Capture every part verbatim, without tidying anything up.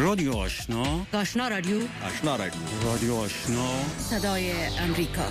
رادیو آشنا، آشنا رادیو، آشنا رادیو، رادیو آشنا، صدای امریکا.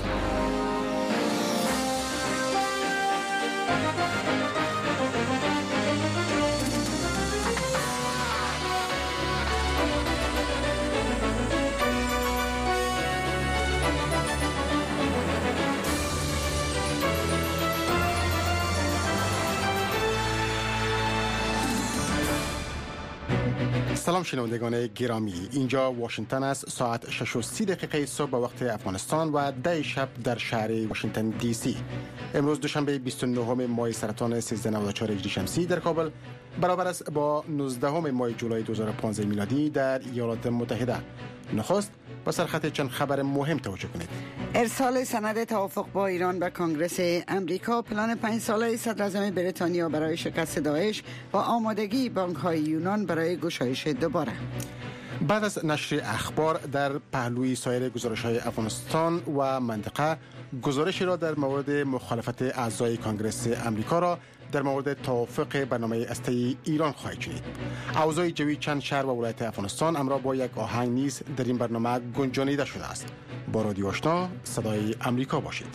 سلام شنوندگان گرامی، اینجا واشنگتن است. ساعت شش و سی دقیقه صبح به وقت افغانستان و ده شب در شهر واشنگتن دی سی. امروز دوشنبه بیست و نه ماه سرطان سیزده نود و چهار هجری شمسی در کابل برابر است با نوزده ماه جولای دو هزار و پانزده میلادی در ایالات متحده. نخست با سرخط چند خبر مهم توجه کنید. ارسال سند توافق با ایران به کنگره امریکا، پلان پنج ساله صدراعظم بریتانیا برای شکست داعش و آمادگی بانک‌های یونان برای گشایش دوباره. بعد از نشر اخبار در پهلوی سایر گزارش‌های افغانستان و منطقه، گزارشی را در مورد مخالفت اعضای کنگره امریکا را در مورد توافق برنامه هسته‌ای ایران خواهید شنید. اوضاع جوی چند شهر و ولایت افغانستان همراه با یک آهنگ نیز در این برنامه گنجانیده شده است. با رادیو آشنا صدای امریکا باشید.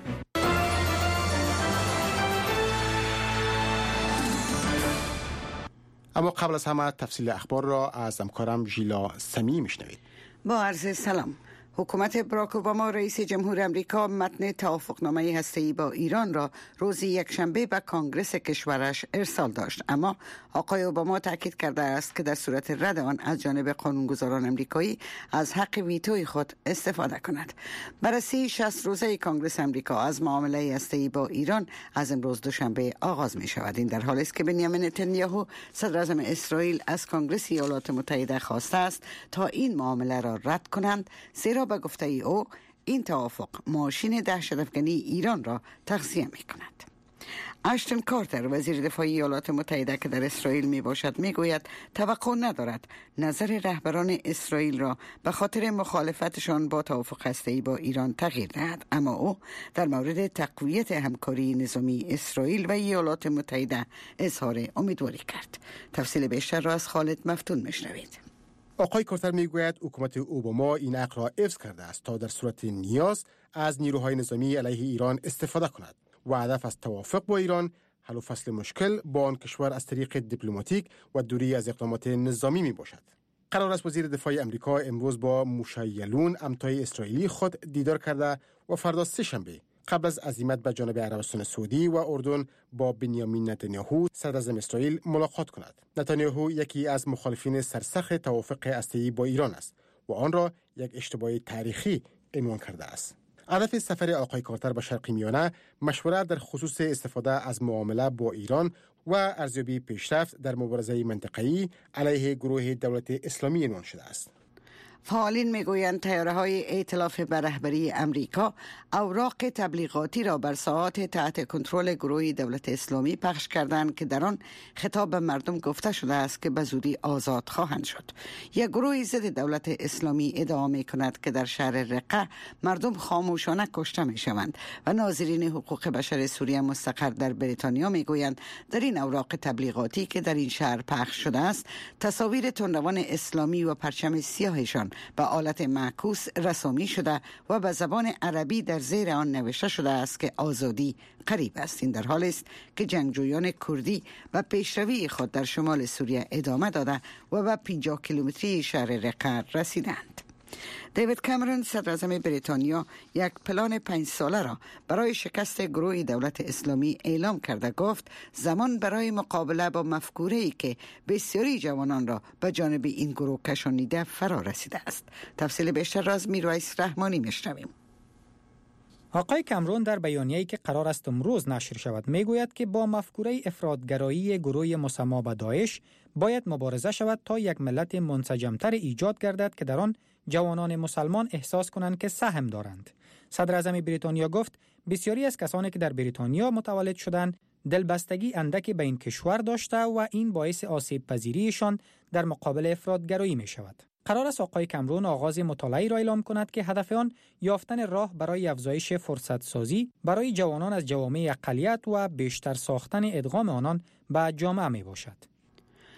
اما قبل از همه تفصیل اخبار را از همکارم ژیلا سمی میشنوید. با عرض سلام. حکومت باراک اوباما رئیس جمهور امریکا متن توافقنامه هسته‌ای با ایران را روز یکشنبه به کنگره کشورش ارسال داشت، اما آقای اوباما تاکید کرده است که در صورت رد آن از جانب قانونگذاران امریکایی از حق ویتوی خود استفاده کند. بررسی شصت روزه کنگره امریکا از معامله هسته‌ای با ایران از امروز دوشنبه آغاز می شود. این در حالی است که بنیامین نتانیاهو صدراعظم اسرائیل از کنگره ایالات متحده خواسته است تا این معامله را رد کنند، زیرا به گفته ای او این توافق ماشین دهشت‌افکنی ایران را تغذیه می کند. اشتون کارتر وزیر دفاع ایالات متحده که در اسرائیل می باشد می گوید توقع ندارد نظر رهبران اسرائیل را به خاطر مخالفتشان با توافق هسته‌ای با ایران تغییر دهد، اما او در مورد تقویت همکاری نظامی اسرائیل و ایالات متحده اظهار امیدواری کرد. تفصیل بیشتر را از خالد مفتون میشنوید. آقای کارتر میگوید حکومت اوباما این حق را حفظ کرده است تا در صورت نیاز از نیروهای نظامی علیه ایران استفاده کند و هدف از توافق با ایران حل و فصل مشکل با آن کشور از طریق دیپلماتیک و دوری از اقدامات نظامی می باشد. قرار است وزیر دفاع امریکا امروز با موشی یالون همتای اسرائیلی خود دیدار کرده و فردا سه شنبه قبل از عزیمت به جانب عربستان سعودی و اردن با بنیامین نتانیاهو صدراعظم اسرائیل ملاقات کند. نتانیاهو یکی از مخالفین سرسخت توافق هسته‌ای با ایران است و آن را یک اشتباه تاریخی عنوان کرده است. هدف سفر آقای کارتر به شرق میانه مشورت در خصوص استفاده از معامله با ایران و ارزیابی پیشرفت در مبارزه منطقه‌ای علیه گروه دولت اسلامی عنوان شده است. فعالین میگویند تیاره‌های ائتلاف به رهبری امریکا اوراق تبلیغاتی را بر ساحات تحت کنترل گروه دولت اسلامی پخش کردند که در آن خطاب به مردم گفته شده است که به زودی آزاد خواهند شد. یک گروه ضد دولت اسلامی ادعا می‌کند که در شهر رقه مردم خاموشانه کشته می‌شوند و ناظرین حقوق بشر سوریه مستقر در بریتانیا میگویند در این اوراق تبلیغاتی که در این شهر پخش شده است تصاویر تندروان اسلامی و پرچم سیاهشان به آلت معکوس رسامی شده و به زبان عربی در زیر آن نوشته شده است که آزادی قریب است. این در حالی است که جنگجویان کردی به پیشروی خود در شمال سوریه ادامه داده و به پنجاه کیلومتری شهر رقه رسیدند. دیوید کامرون صدراعظم بریتانیا یک پلان پنج ساله را برای شکست گروه دولت اسلامی اعلام کرده. گفت زمان برای مقابله با مفکوره‌ای که بسیاری جوانان را به جانب این گروه کشانیده فرا رسیده است. تفصیل بیشتر را از میرویس رحمانی میشنویم. آقای کامرون در بیانیه‌ای که قرار است امروز نشر شود میگوید که با مفکوره افراطگرایی گروه مسما به داعش باید مبارزه شود تا یک ملت منسجمتر ایجاد گردد که در آن جوانان مسلمان احساس کنند که سهم دارند. صدراعظم بریتانیا گفت بسیاری از کسانی که در بریتانیا متولد شدند دلبستگی اندکی به این کشور داشته و این باعث آسیب پذیریشان در مقابل افراطگرایی می شود. قرار است آقای کامرون آغاز مطالعه‌ای را اعلام کند که هدف آن یافتن راه برای افزایش فرصت سازی برای جوانان از جوامع اقلیت و بیشتر ساختن ادغام آنان به جامعه می باشد.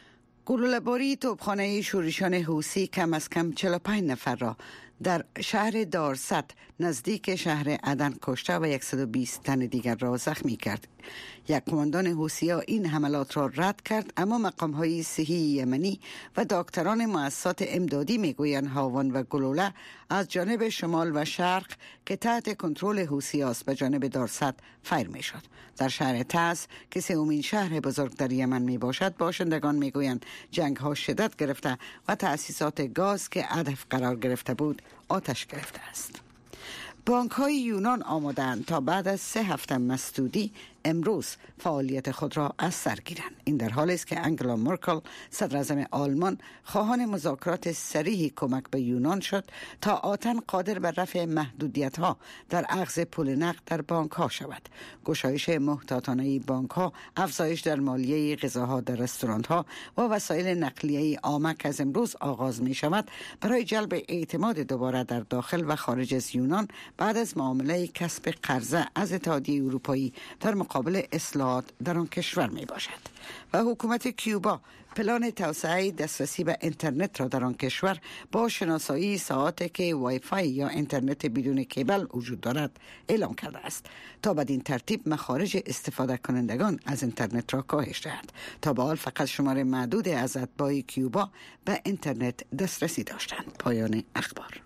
گلوله‌باری توپخانه شورشیان حوثی کم از کم چهل و پنج نفر را در شهر دارست نزدیک شهر عدن کشته و صد و بیست تن دیگر را زخمی کرد. یک کماندان حوثی‌ها این حملات را رد کرد، اما مقام‌های صحی یمنی و دکتران مؤسسات امدادی میگویند هاون و گلوله از جانب شمال و شرق که تحت کنترل حوثی است به جانب دارست فیر میشد. در شهر تعز که سومین شهر بزرگ در یمن می باشد، باشندگان میگویند جنگ ها شدت گرفته و تأسیسات گاز که هدف قرار گرفته بود آتش گرفته است. بانک های یونان آمادند تا بعد از سه هفته مسدودی امروز فعالیت خود را از سر گیرند. این در حالی است که انگلا مرکل صدراعظم آلمان خواهان مذاکرات صریح کمک به یونان شد تا آتن قادر بر رفع محدودیت ها در اخذ پول نقد در بانک ها شود. گشایش محتاطانه بانک ها، افزایش در مالیه غذاها در رستوران ها و وسایل نقلیه عامه که از امروز آغاز می شود برای جلب اعتماد دوباره در داخل و خارج از یونان بعد از معامله کسب قرضه از اتحادیه اروپایی در مقابل اصلاحات در آن کشور می باشد. و حکومت کیوبا پلان توسعه دسترسی به اینترنت را در آن کشور با شناسایی ساعاتی که وای فای یا اینترنت بدون کیبل وجود دارد اعلام کرده است تا بدین ترتیب مخارج استفاده کنندگان از اینترنت را کاهش دهد. تا به حال فقط شمار معدود از اتباع کیوبا به اینترنت دسترسی داشتند. پایان اخبار.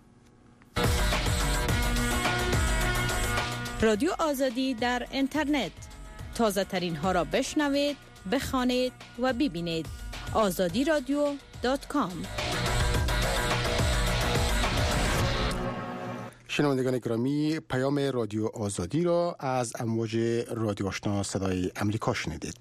رادیو آزادی در اینترنت، تازه ترین ها را بشنوید، بخوانید و ببینید. آزادی رادیو دات کام. شنوندگان گرامی، پیام رادیو آزادی را از امواج رادیو آشنا صدای امریکا شنیدید.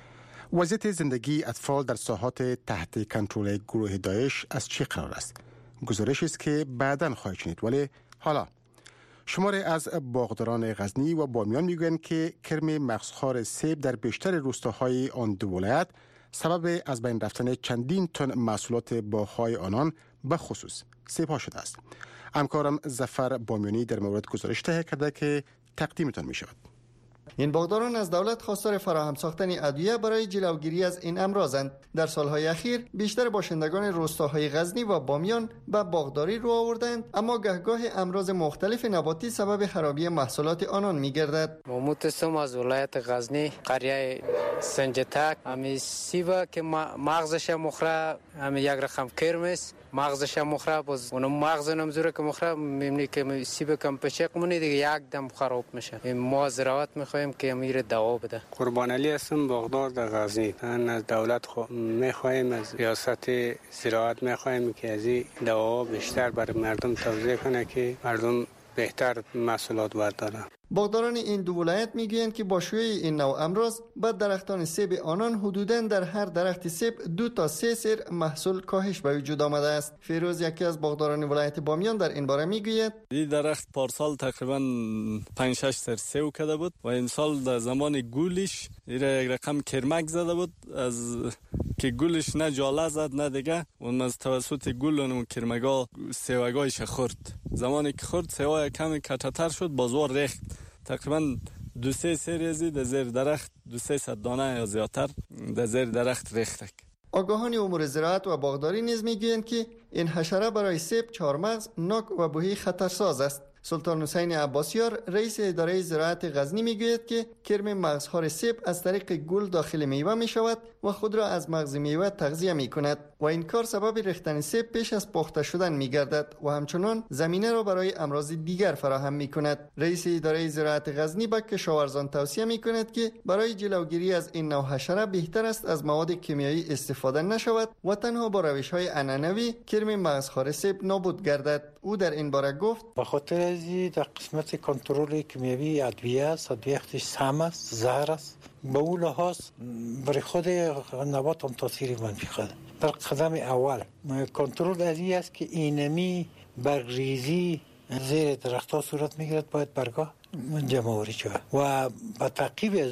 وضعیت زندگی اطفال در ساحات تحت کنترل گروه داعش از چه قرار است؟ گزارشی است که بعداً خواهید شنید، ولی حالا شماری از باغداران غزنی و بامیان میگویند که کرم مغزخوار سیب در بیشتر روستاهای آن دو ولایت سبب از بین رفتن چندین تن محصولات باغ‌های آنان به خصوص سیب ها شده است. همکارم ظفر بامیانی در مورد گزارش تهیه کرده که تقدیمتان می شود. این باغداران از دولت خواستار فراهم ساختن ادویه برای جلوگیری از این امراضند. در سالهای اخیر بیشتر باشندگان روستاهای غزنی و بامیان به باغداری رو آوردند، اما گهگاه امراض مختلف نباتی سبب خرابی محصولات آنان می‌گردد. محمود هستم از ولایت غزنی، قریه سنجتک. امی سیب که مغزش مخره امی یک رقم کرم است، مغزش مخره باز اون مغز نمزوره که مخره می‌بینی که سیب کم پچق مونی دیگه یک دم خراب میشه. ما زراعت می‌خوایم که امیر دوا بده. قربان علی هستم، باغدار در غزنی. من از دولت خو می‌خوایم، از ریاست زراعت می‌خوایم که از این دوا بیشتر برای مردم توزیع کنه که مردم بهتر محصولات بردارن. باغداران این دو ولایت میگویند که با شیوع این نوع امراض به درختان سیب آنان حدوداً در هر درخت سیب دو تا سه سر محصول کاهش به وجود آمده است. فیروز یکی از باغداران ولایت بامیان در این باره میگوید این درخت پارسال تقریباً پنج شش سر سیب کرده بود و این سال در زمان گولش یک رقم کرمک زده بود، از که گلش نه جاله زد نه دیگه، اون از توسط گل اون کرمگا سیوگایش خورد. زمانی که خورد سیوای کمی کتتر شد، بازوار ریخت. تقریبا دو سه سری در زیر درخت دو سه صد دانه یا زیادتر در زیر درخت ریختک. آگاهان امور زراعت و باغداری نیز میگویند که این حشره برای سیب، چهارمغز، ناک و بوهی خطرساز است. سلطان حسین عباسیار رئیس اداره زراعت غزنی میگوید که کرم مغزخوار سیب از طریق گل داخل میوه می شود و خود را از مغز میوه تغذیه می کند و این کار سبب ریختن سیب پیش از پخته شدن می گردد و همچنان زمینه را برای امراض دیگر فراهم می کند. رئیس اداره زراعت غزنی به کشاورزان توصیه می کند که برای جلوگیری از این نوع حشره بهتر است از مواد کیمیایی استفاده نشود و تنها با روش‌های عنعنوی کرم مغزخوار سیب نابود گردد. او در این باره گفت به خاطر ازی در قسمت کنترل کیمیایی ادویه است، ادویه‌اش سم است، زهر است. به اون لحاظ برای خود نبات هم تاثیر منفی خواهد. در قدم اول کنترل ازی است که اینمی برگریزی زیر درختها صورت میگیرد، باید برگاه جمع آوری شود و با تعقیب از او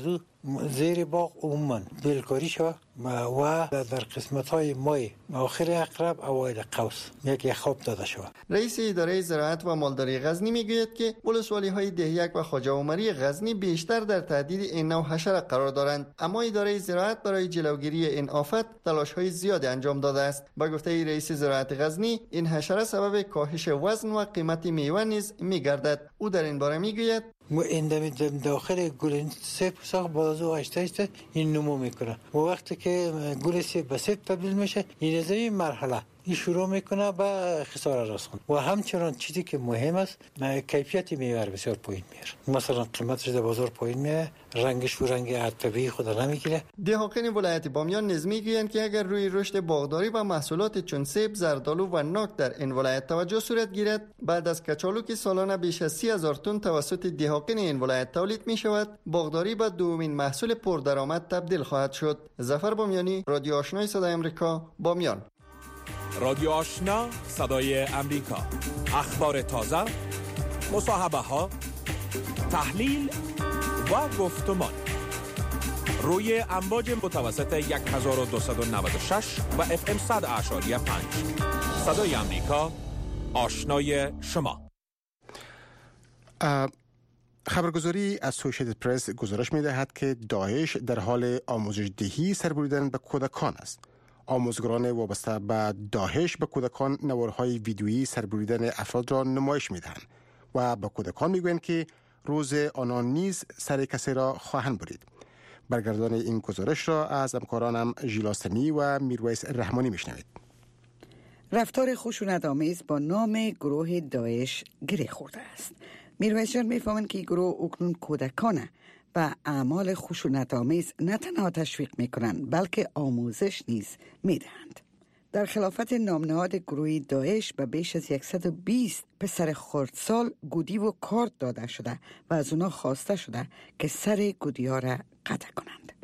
زیر باغ عموما بلکاری شود و در قسمت‌های مای آخر اقرب اوایل قوس یک یخاب داده شود. رئیس اداره زراعت و مالداری غزنی میگوید که ولسوالی‌های دهیک و خواجه عمری غزنی بیشتر در تهدید این نوع حشره قرار دارند، اما اداره زراعت برای جلوگیری این آفت تلاش‌های زیادی انجام داده است. با گفته رئیس زراعت غزنی، این حشره سبب کاهش وزن و قیمت میوه نیز می‌گردد. او در این باره میگوید و این داخل گل سیب ساخت بازو آشته این نمو میکنه و وقتی که گل سیب به سیب تبدیل میشه این از این مرحله این شروع میکنه به خسارت رسوندن و همچنان چیزی که مهم است کیفیت میوه بسیار پایین میاره. مثلا قیمتش در بازار پایین میاد، رنگش و رنگ طبیعی خود نمیگیره. دهقان ولایت بامیان نیز میگویند که اگر روی رشد باغداری و محصولات چون سیب، زردآلو و ناک در این ولایت توجه صورت گیرد، بعد از کچالو که سالانه بیش از سی هزار تن توسط دهقان این ولایت تولید می شود، باغداری به دومین محصول پردرآمد تبدیل خواهد شد. ظفر بامیانی، رادیو آشنای صدای آمریکا، بامیان. رادیو آشنا صدای امریکا، اخبار تازه، مصاحبه ها، تحلیل و گفتمان روی امواج متوسط هزار و دویست و نود و شش و اف ام صد اعشاری پنج. صدای امریکا، آشنای شما. خبرگزاری اسوسییتد پرس گزارش می دهد که داعش در حال آموزش دهی سربریدن به کودکان است. آموزگاران وابسته به داعش به کودکان نوارهای ویدیویی سربریدن افراد را نمایش می دهند و به کودکان می گویند که روز آنان نیز سر کسی را خواهند برید. برگردان این گزارش را از همکارانم ژیلاسمی و میرویس رحمانی می شنوید. رفتار خشونت‌آمیز با نام گروه داعش گره خورده است. میرویس جان میفهمند که گروه اکنون کودکان و اعمال خشونت‌آمیز نه تنها تشویق میکنند بلکه آموزش نیز میدهند. در خلافت نامنهاد گروه داعش به بیش از صد و بیست پسر خردسال گودی و کارت داده شده و از اونا خواسته شده که سر گودی‌ها را قطع کنند.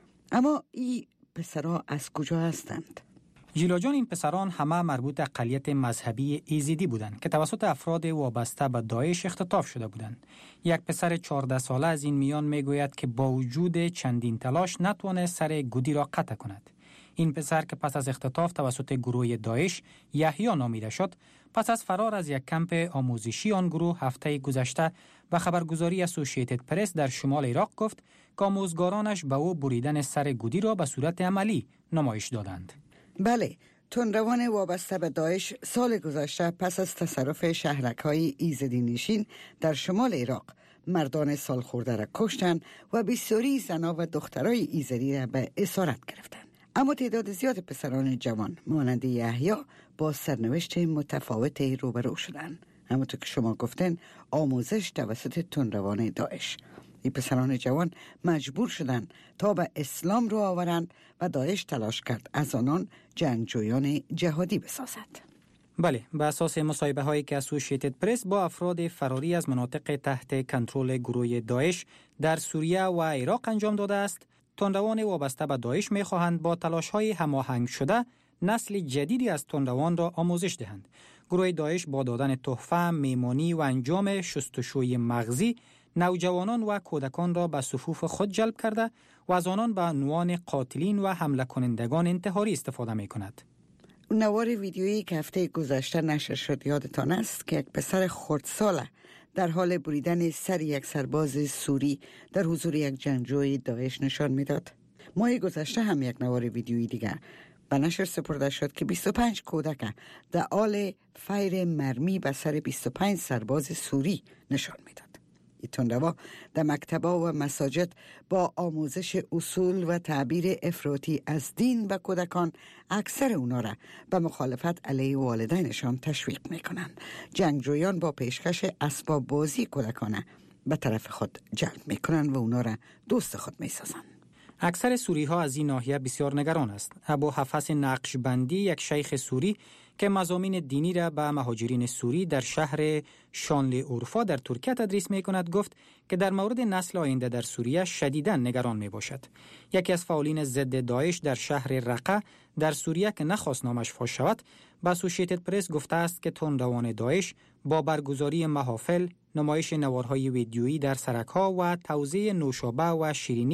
اما این پسرها از کجا هستند؟ ژیلا جان، این پسران همه مربوط اقلیت مذهبی ایزیدی بودند که توسط افراد وابسته به داعش اختطاف شده بودند. یک پسر چهارده ساله از این میان میگوید که با وجود چندین تلاش نتوانست سر گودی را قطع کند. این پسر که پس از اختطاف توسط گروه داعش یحیی نامیده شد، پس از فرار از یک کمپ آموزشی آن گروه هفته گذشته به خبرگزاری اسوسییتد پرس در شمال عراق گفت که آموزگارانش به او بریدن سر گودی را به صورت عملی نمایش دادند. بله، تندروان وابسته به داعش سال گذشته پس از تصرف شهرک‌های ایزدی نشین در شمال عراق مردان سالخورده را کشتند و بسیاری زنان و دخترای ایزدی را به اسارت گرفتند. اما تعداد زیاد پسران جوان مانند یحیی با سرنوشت متفاوتی روبرو شدند. همونطور که شما گفتن، آموزش توسط تندروان داعش. این پسران جوان مجبور شدند تا به اسلام رو آورند و داعش تلاش کرد از آنان جنگجویان جهادی بسازد. بله، به اساس مصاحبه هایی که اسوسییتد پرس با افراد فراری از مناطق تحت کنترل گروه داعش در سوریه و عراق انجام داده است، تندروان وابسته به داعش می خواهند با تلاش های هماهنگ شده نسل جدیدی از تندروان را آموزش دهند. گروه داعش با دادن تحفه، میمانی و انجام شستشوی مغزی نوجوانان و کودکان را به صفوف خود جلب کرده و از آنان به عنوان قاتلین و حمله کنندگان انتحاری استفاده می کند. نوار ویدیویی که هفته گذشته نشر شد یادتان است که یک پسر خردساله در حال بریدن سر یک سرباز سوری در حضور یک جنگجوی داعش نشان میداد. ماه گذشته هم یک نوار ویدیویی دیگر به نشر سپرده شد که بیست و پنج کودک در حال فیر مرمی به سر بیست و پنج سرباز سوری نشان میداد. این تندرو در مکتب‌ها و مساجد با آموزش اصول و تعبیر افراطی از دین و کودکان اکثر اونا را به مخالفت علیه والدینشان تشویق میکنند. جنگجویان با پیشکش اسباب بازی کودکانه به طرف خود جلب میکنند و اونا را دوست خود میسازند. اکثر سوری ها از این ناحیه بسیار نگران است. ابو حفص نقشبندی، یک شیخ سوری که مضامین دینی را به مهاجرین سوری در شهر شانلی اورفا در ترکیه تدریس می کند، گفت که در مورد نسل آینده در سوریه شدیداً نگران می باشد. یکی از فعالین ضد داعش در شهر رقه در سوریه که نخواست نامش فاش شود، به اسوسییتد پرس گفته است که تندروان داعش با برگزاری محافل، نمایش نوارهای ویدیویی در سرک‌ها و توزیع نوشابه و شیرینی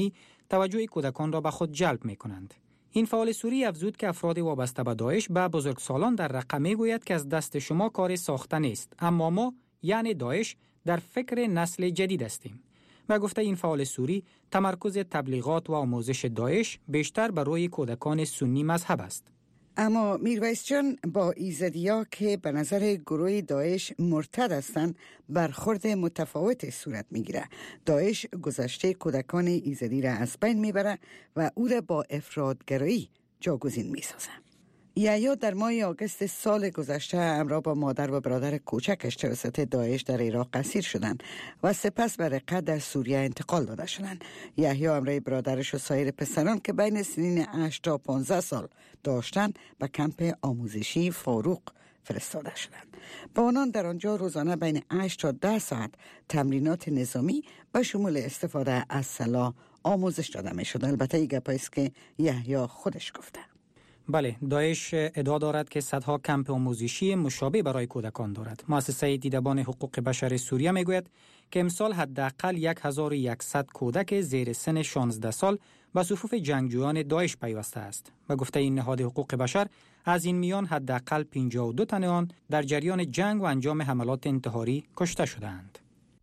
توجه کودکان را به خود جلب می کنند. این فعال سوری افزود که افراد وابسته به داعش به بزرگسالان در رقه می گوید که از دست شما کار ساخته نیست، اما ما یعنی داعش در فکر نسل جدید هستیم. و گفته این فعال سوری تمرکز تبلیغات و آموزش داعش بیشتر بر روی کودکان سنی مذهب است. اما میرویس جان، با ایزدی‌ها که به نظر گروه داعش مرتد هستند برخورد متفاوت صورت میگیره. داعش گذشته کودکان ایزدی را از بین میبره و او را با افراطگرایی جاگزین میسازه. یحیی در ماه آگوست سال گذشته همراه با مادر و برادر کوچکش توسط داعش در عراق اسیر شدند و سپس به رقه در سوریه انتقال داده شدند. یحیی همراه برادرش و سایر پسران که بین سنین هشت تا پانزده سال داشتند به کمپ آموزشی فاروق فرستاده شدند. با آنان در آنجا روزانه بین هشت تا ده ساعت تمرینات نظامی به شمول استفاده از سلاح آموزش داده می شد. البته این گپ است که یحیی خودش گفته. بله، داعش ادعا دارد که صدها کمپ آموزشی مشابه برای کودکان دارد. مؤسسه دیدبان حقوق بشر سوریه میگوید که امسال حداقل هزار و صد کودک زیر سن شانزده سال به صفوف جنگجویان داعش پیوسته است و گفته این نهاد حقوق بشر از این میان حداقل پنجاه و دو تن آن در جریان جنگ و انجام حملات انتحاری کشته شدند.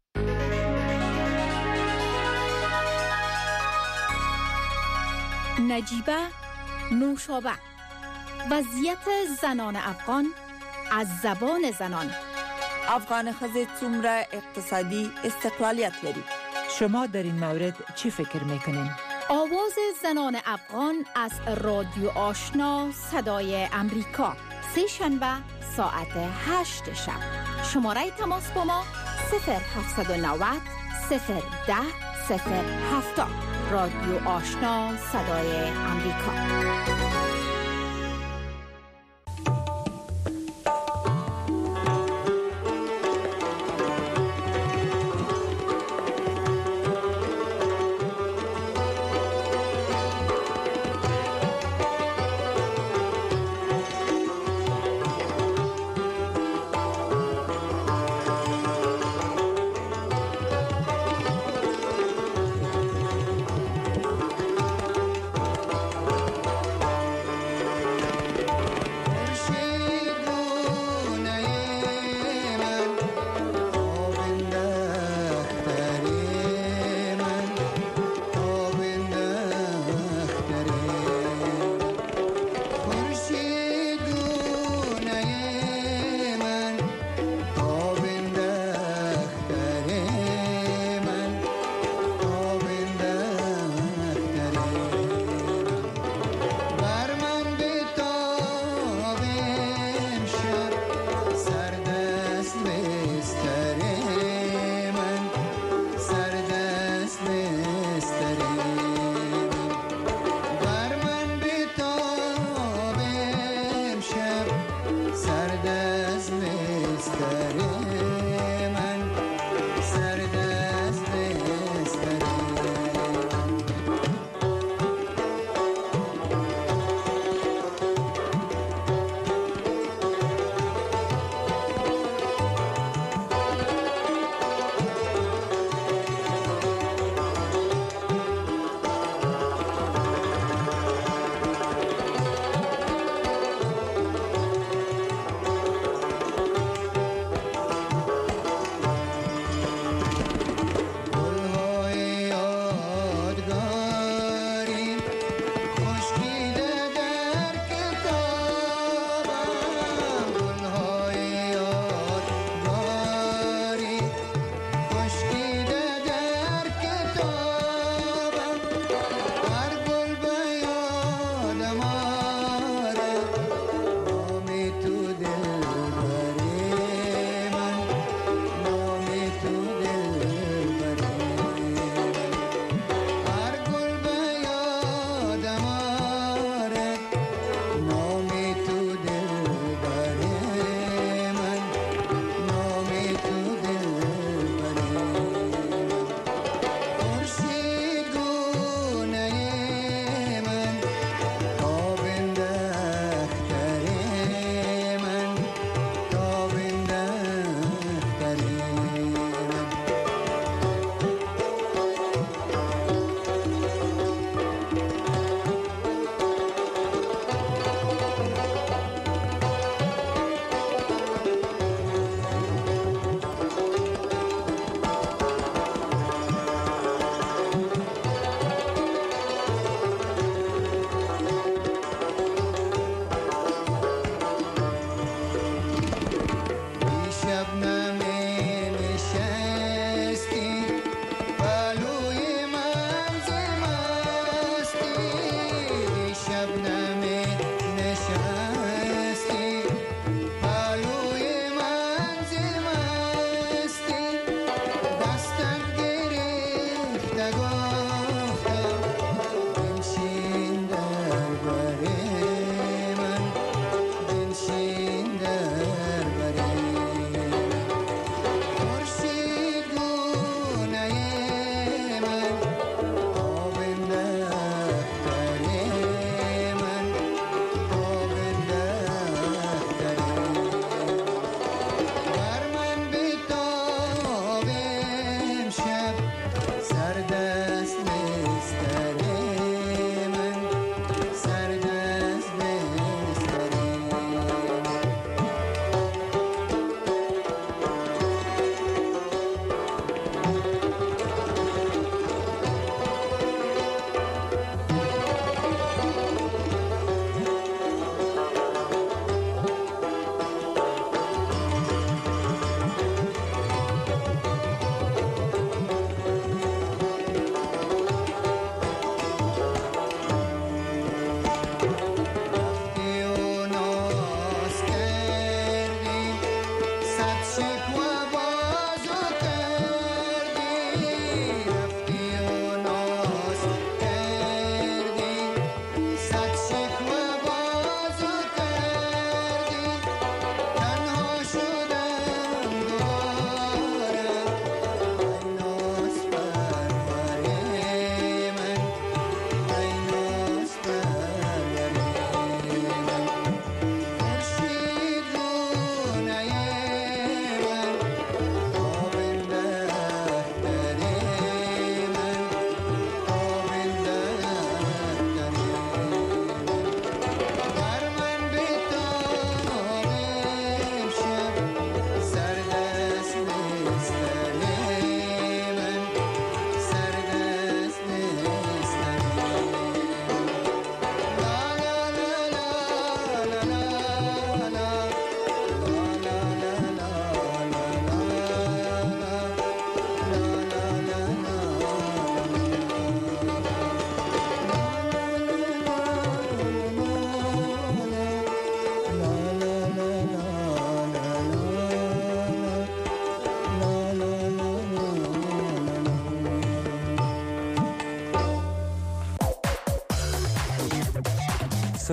نجیبه نوشابه، وضعیت زنان افغان از زبان زنان. افغان خزه څومره اقتصادی استقلالیت لري؟ شما در این مورد چی فکر میکنین؟ آواز زنان افغان از رادیو آشنا صدای امریکا، سه شنبه ساعت هشت شب. شماره تماس با ما صفر هفت نه صفر صفر ده صفر هفتاد. رادیو آشنا صدای امریکا.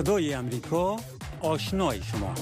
صدای امریکا، آشنای شما.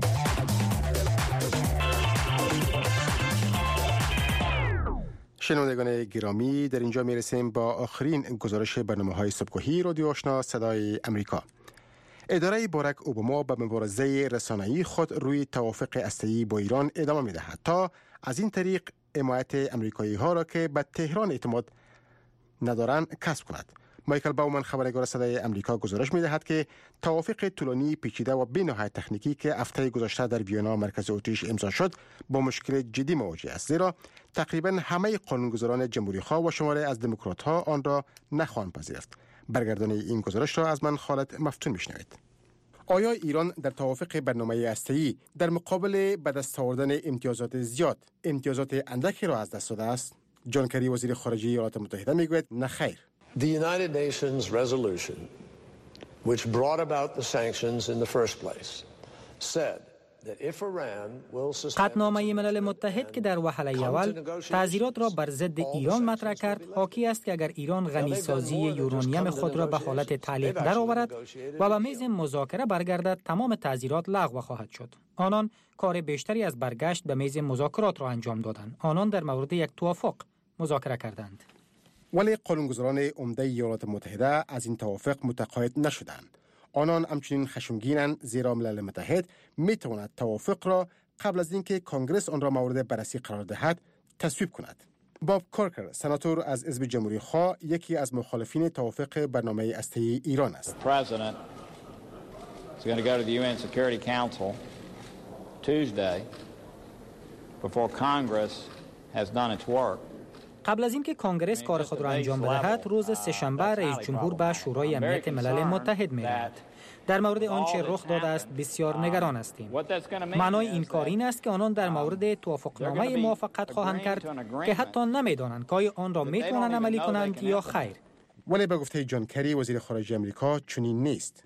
شنوندگان گرامی، در اینجا میرسیم با آخرین گزارش برنامه‌های صبحگاهی رادیو آشنا صدای امریکا. اداره باراک اوباما به مبارزه رسانه‌ای خود روی توافق هسته‌ای با ایران ادامه می‌دهد تا از این طریق حمایت امریکایی‌ها را که به تهران اعتماد ندارند کسب کند. مایکل باومن خبرنگار صدای امریکا گزارش می‌دهد که توافق طولانی پیچیده و بی‌نهایت تکنیکی که هفته گذشته در وینا مرکز اتریش امضا شد با مشکل جدی مواجه است، زیرا تقریبا همه قانونگذاران جمهوری‌خواه و شماره از دموکرات‌ها آن را نخواهند پذیرفت. برگردانی این گزارش را از من خالد مفتون میشنوید. آیا ایران در توافق برنامه هسته‌ای در مقابل به دست آوردن امتیازات زیاد امتیازات اندکی را از دست داده است؟ جان کری وزیر خارجه ایالات متحده میگوید نه خیر. The United Nations resolution which brought about the sanctions in the first place said that if Iran will suspend قطعنامه ملل متحد که در وهله اول تعزیرات را بر ضد ایران مطرح کرد، حاکی است که اگر ایران غنیسازی یورانیم خود را به حالت تعلیق درآورد و به میز مذاکره برگردد، تمام تعزیرات لغو خواهد شد. آنان کار بیشتری از برگشت به میز مذاکرات را انجام دادند. آنان در مورد یک توافق مذاکره کردند. ولی قانونگذاران عمده ایالات متحده از این توافق متقاعد نشدند. آنان همچنین خشمگینند زیرا ملل متحد میتواند توافق را قبل از اینکه کنگره آن را مورد بررسی قرار دهد تصویب کند. باب کارکر، سناتور از حزب جمهوری خواه، یکی از مخالفین توافق برنامه هسته‌ای ایران است. President is going to go to the U N Security Council Tuesday before Congress has done its work. قبل از اینکه کنگره کار خود را انجام بدهد، روز سه‌شنبه رئیس جمهور به شورای امنیت ملل متحد می‌رود. در مورد آنچه رخ داده است بسیار نگران هستیم. معنای این کار این است که آنان در مورد توافقنامه موافقت خواهند کرد که حتی نمی‌دانند که آیا آن را می‌توانند عملی کنند یا خیر. ولی به گفته جان کری وزیر خارجه آمریکا چنین نیست.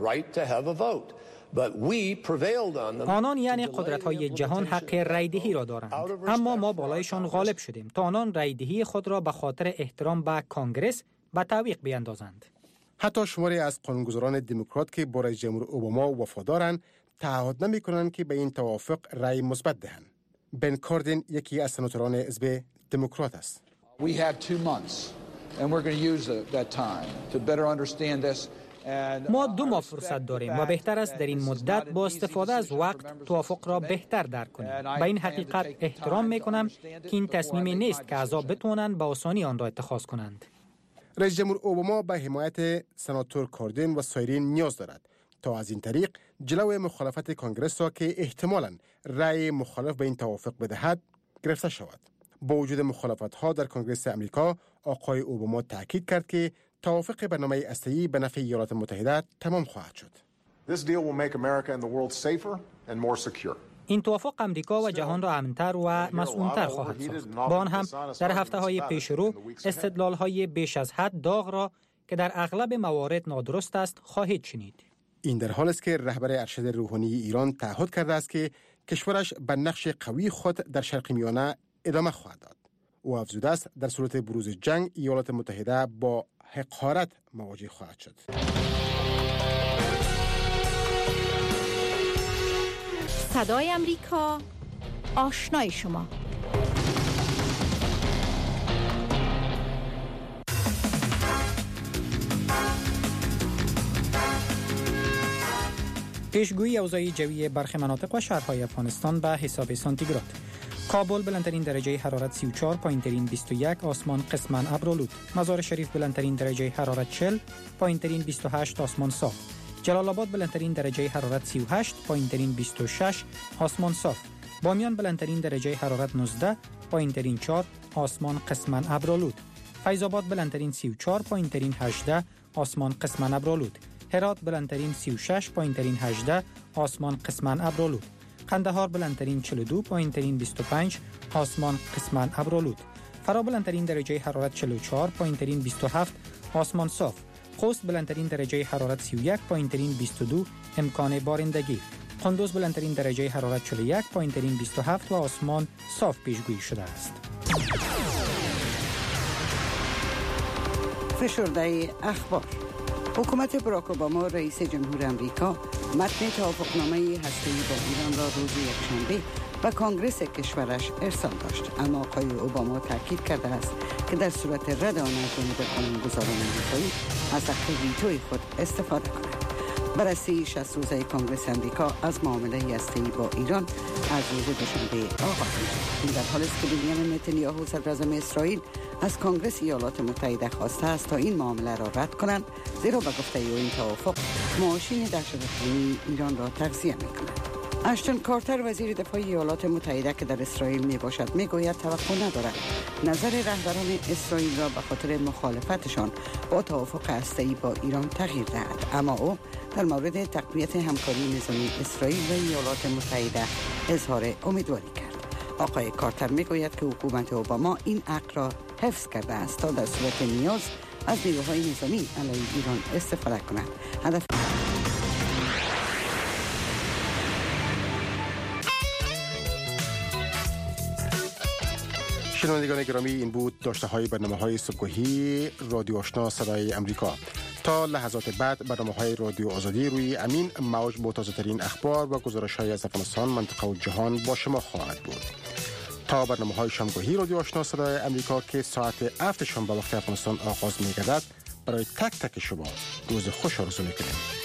آنان یعنی قدرت‌های جهان حق رایدهی را دارند، اما ما بالایشان غالب شدیم تا آنان رایدهی خود را به خاطر احترام به کنگره به تعویق بیاندازند. حتی شماری از قانونگذاران دموکرات که با رئیس جمهور اوباما وفادارند تعهد نمی‌کنند که به این توافق رأی مثبت دهند. بن کاردین یکی از سناتوران حزب دموکرات است. We had two months and we're going to use that time to better understand this. ما دو ماه فرصت داریم و بهتر است در این مدت با استفاده از وقت توافق را بهتر درک کنیم. به این حقیقت احترام میکنم که این تصمیمی نیست که اعضا بتوانند به آسانی آن را اتخاذ کنند. رئیس جمهور اوباما به حمایت سناتور کاردین و سایرین نیاز دارد تا از این طریق جلوی مخالفت کنگره را که احتمالاً رأی مخالف به این توافق بدهد گرفته شود. با وجود مخالفت‌ها در کنگره امریکا، آقای اوباما تاکید کرد که توافق برنامه هسته‌ای به نفع ایالات متحده تمام خواهد شد. This deal will make America and the world safer and more secure. این توافق امریکا و جهان را امن‌تر و مسئول‌تر خواهد ساخت. با آن هم در هفته‌های پیش رو استدلال‌های بیش از حد داغ را که در اغلب موارد نادرست است خواهید شنید. این در حالی است که رهبر ارشد روحانی ایران تعهد کرده است که کشورش به نقش قوی خود در شرق میانه ادامه خواهد داد. او افزوده است در صورت بروز جنگ ایالات متحده با حقارت مواجه خواهد شد. صدای امریکا، آشنای شما. پیشگویی اوضاع جوی برخی مناطق و شهرهای افغانستان به حساب سانتیگراد. کابل بلندترین درجه حرارت سی و چهار، پایینترین بیست و یک، آسمان قسماً ابرآلود. مزار شریف بلندترین درجه حرارت چهل، پایینترین بیست و هشت، آسمان صاف. جلال آباد بلندترین درجه حرارت سی و هشت، پایینترین بیست و شش، آسمان صاف. بامیان بلندترین درجه حرارت نوزده، پایینترین چهار، آسمان قسماً ابرآلود. فیض آباد بلندترین سی و چهار، پایینترین هجده، آسمان قسماً ابرآلود. هرات بلندترین سی و شش، پایینترین هجده، آسمان قسماً ابرآلود. قندهار بلندترین چهل و دو، پایینترین بیست و پنج، آسمان قسماً ابرآلود. فرا بلندترین درجه حرارت چهل و چهار، پایینترین بیست و هفت، آسمان صاف. خوست بلندترین درجه حرارت سی و یک، پایینترین بیست و دو، امکان بارندگی. قندوز بلندترین درجه حرارت چهل و یک، پایینترین بیست و هفت و آسمان صاف پیشگویی شده است. فشرده اخبار. حکومت باراک اوباما رئیس جمهور امریکا متن توافقنامه هسته‌ای با ایران را روز یکشنبه و کانگرس کشورش ارسال داشت، اما آقای اوباما تاکید کرده است که در صورت رد آن از جانب قانونگذاران آمریکایی از حق ویتوی خود استفاده کند. بررسی شصت روزه کانگرس امریکا از معامله هسته‌ای با ایران از روز دوشنبه آغاز می‌شود. این در حالی است که بنیامین نتانیاهو صدراعظم اسرائیل از کانگرس ایالات متحده خواسته است تا این معامله را رد کنند، زیرا به گفته او این توافق ماشین دهشت‌افکنی ایران را تغذیه می‌کند. اشتون کارتر وزیر دفاع ایالات متحده که در اسرائیل می باشد می گوید توقع ندارد نظر رهبران اسرائیل را به خاطر مخالفتشان با توافق هسته‌ای با ایران تغییر دهد، اما او در مورد تقویت همکاری نظامی اسرائیل و ایالات متحده اظهار امیدواری کرد. آقای کارتر می گوید که حکومت اوباما این عقد را حفظ کرده است تا در صورت نیاز از نیروهای نظامی علیه ایران استفاده کند. هدف شنوندگان گرامی، این بود داشته های برنامه های صبحگاهی رادیو آشنا صدای امریکا. تا لحظات بعد برنامه های رادیو آزادی روی امین موج با تازه ترین اخبار و گزارش های از افغانستان، منطقه و جهان با شما خواهد بود. تا برنامه های شامگاهی رادیو آشنا صدای امریکا که ساعت هفت شام به وقت افغانستان آغاز می گردد، برای تک تک شما روز خوش آرزو می کنیم.